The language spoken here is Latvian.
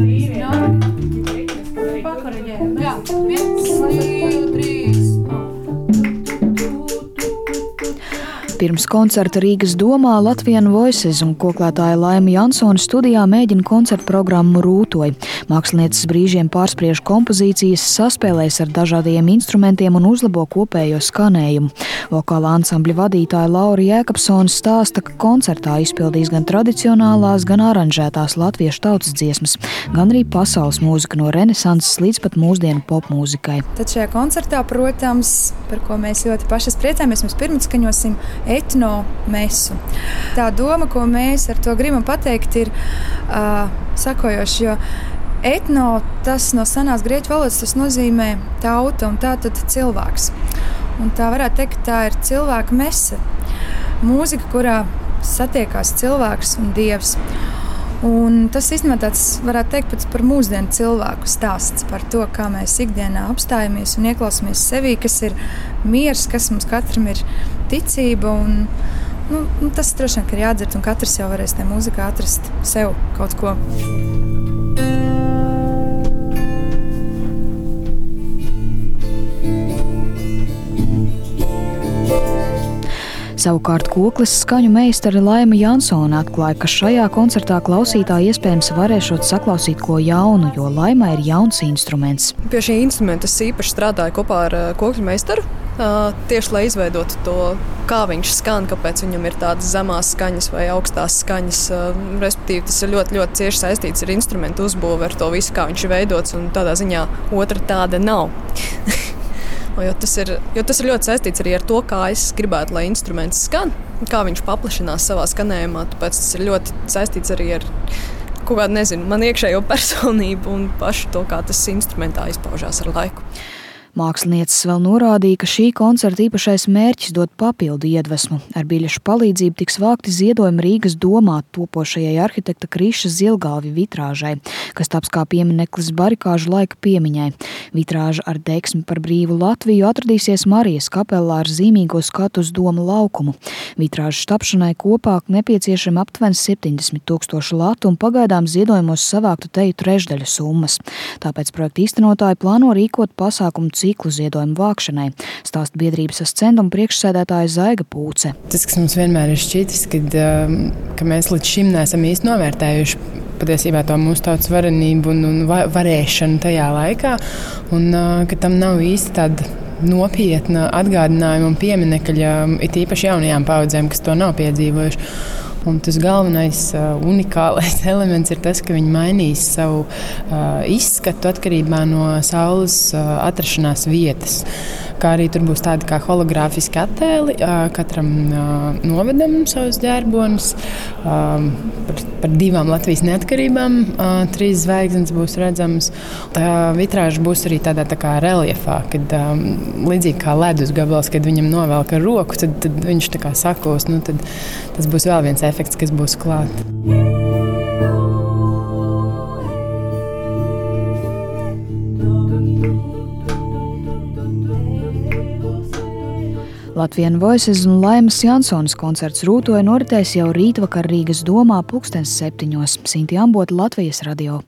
Jā, 1, 2, 3. Pirms koncerta Rīgas domā Latvian Voices un koklētāja Laima Jansone studijā mēģina koncertu programmu Rūtoj. Mākslinieces brīžiem pārspriež kompozīcijas, saspēlēs ar dažādiem instrumentiem un uzlabo kopējo skanējumu. Vokālā ansambļa vadītāja Laura Jēkabsone stāsta, ka koncertā izpildīs gan tradicionālās, gan aranžētās latviešu tautas dziesmas, gan arī pasaules mūzika no renesanses līdz pat mūsdienu popmūzikai. Tad šajā koncertā, protams, par ko mēs ļoti pašas priecājamies, mēs pirmskaņosim etno mesu. Tā doma, ko mēs ar to gribam pateikt, ir sakojoši, jo etno, tas no senās grieķu valodas, tas nozīmē tauta un tā tad cilvēks. Un tā varētu teikt, ka tā ir cilvēka mese. Mūzika, kurā satiekās cilvēks un dievs. Un tas īstenībā tāds, varētu teikt, pats par mūsdienu cilvēku stāsts par to, kā mēs ikdienā apstājamies un ieklausāmies sevī, kas ir miers, kas mums katram ir ticība. Un tas droši vien ir jādzird, un katrs jau varēs tajā mūzikā atrast sev kaut ko. Savukārt koklis skaņu meistare Laima Jansone atklāja, ka šajā koncertā klausītāji iespējams varēšot saklausīt ko jaunu, jo Laimai ir jauns instruments. Pie šī instrumenta es īpaši strādāju kopā ar kokļu meistaru, tieši lai izveidotu to, kā viņš skan, kāpēc viņam ir tādas zemās skaņas vai augstās skaņas. Respektīvi, tas ir ļoti, ļoti cieši saistīts ar instrumentu uzbūvi, ar to visu, kā viņš ir veidots, un tādā ziņā otra tāda nav. Jo tas ir ļoti saistīts arī ar to, kā es gribētu, lai instruments skan, kā viņš paplašinās savā skanējumā. Tāpēc tas ir ļoti saistīts arī ar kaut kādu, nezinu, man iekšējo personību un pašu to, kā tas instrumentā izpaužās ar laiku. Mākslinieces vēl norādīja, ka šī koncerta īpašais mērķis dot papildu iedvesmu. Ar biļešu palīdzību tiks vākti ziedojumi Rīgas domā topošajai arhitekta Kriša Zilgalvja vitrāžai, kas taps kā piemineklis barikāžu laika piemiņai. Vitrāža ar deksmi par brīvu Latviju atradīsies Marijas kapelā ar zīmīgo skatu uz Doma laukumu. Vitrāžas tapšanai kopā nepieciešami aptuveni 70,000 latu un pagaidām ziedojumos savāktu teju trešdaļu summas. Tāpēc projekta īstenotāji plāno rīkot pasākumu ciklu ziedojumu vākšanai, stāsta biedrības Ascendum priekšsēdētāja Zaiga Pūce. Tas, kas mums vienmēr ir šķitis, ka mēs līdz šim neesam īsti novērtējuši patiesībā to mūsu tautas varenību un varēšanu tajā laikā, un ka tam nav īsti tāda nopietna atgādinājuma un pieminekļa, it īpaši jaunajām paudzēm, kas to nav piedzīvojuši. Un tas galvenais, unikālais elements ir tas, ka viņi mainīs savu izskatu atkarībā no saules atrašanās vietas. Kā arī tur būs tādi kā hologrāfiski attēli, katram novedam savus ģērbonis. Par 2 Latvijas neatkarībām 3 zvaigznes būs redzamas. Vitrāža būs arī tādā tā kā reljefā, kad līdzīgi kā ledus gabals, kad viņam novelk ar roku, tad viņš tā kā sakos. Tad tas būs vēl viens efekts, kas būs klāt. Latvian Voices un Laimas Jansones koncerts Rūtoj noritēs jau rītvakar Rīgas domā 7:00. Sinti Ambota, Latvijas radio.